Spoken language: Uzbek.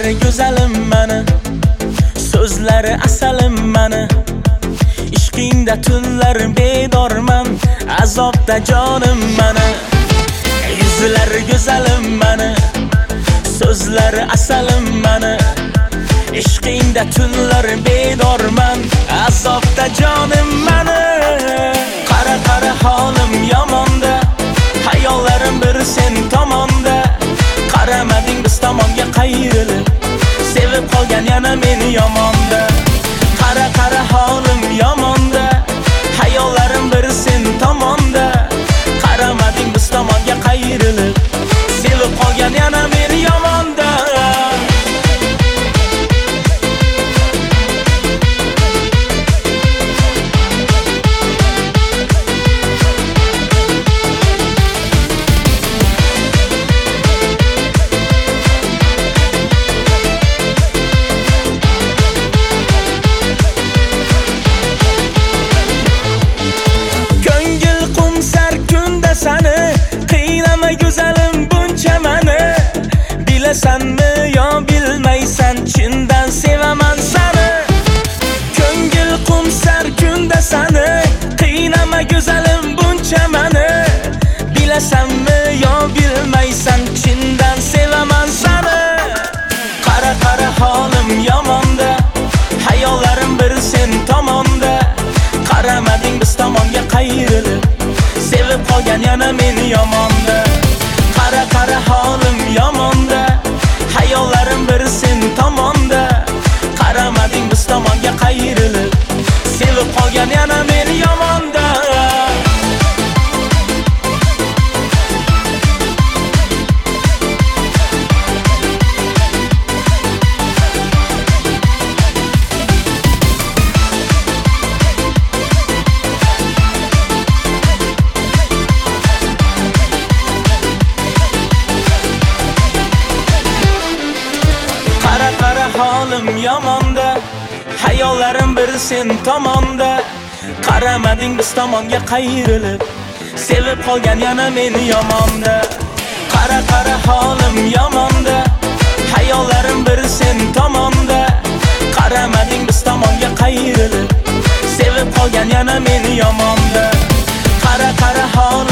Yuzlari go'zalim mani, so'zlari asalim mani. Ishqingda tunlar bedorman, azobda jonim mani. Yuzlari go'zalim mani, so'zlari asalim mani. Ishqingda tunlar bedorman, azobda jonim mani. Qara qara holim yomonda, hayollarim bir sen tomonda. Qaramading biz tomonga qayrilib, sevib qolgan yana meni yomonda. Qara qara holim yomonda, hayollarim bir sen tomonda. Qaramading biz tomonga qayrilib, sevib qolgan yana meni yomonda. Seni qiynama go'zalim buncha mani. Bilasanmi yo bilmaysan, chindan sevaman seni. Ko'ngil qumsar kunda seni qiynama go'zalim buncha mani. Bilasanmi yo bilmaysan, chindan sevaman seni. Qara qara holim yomonda, hayollarim bir sen tomonda. Qaramading biz tomonga qayrilib, sevib qolgan yana meni yomonda. Qara qara holim yomonda, hayollarim bir sen tomonda. Qaramading biz tomonga qayrilib, sevib qolgan yana meni yomonda. Holim yomonda, hayollarim bir sen tomonda. Qaramading biz tomonga qayrilib, sevib qolgan yana meni yomonda. Qara qara holim yomonda, hayollarim bir sen tomonda. Qaramading biz tomonga qayrilib, sevib qolgan yana meni yomonda. Qara qara holim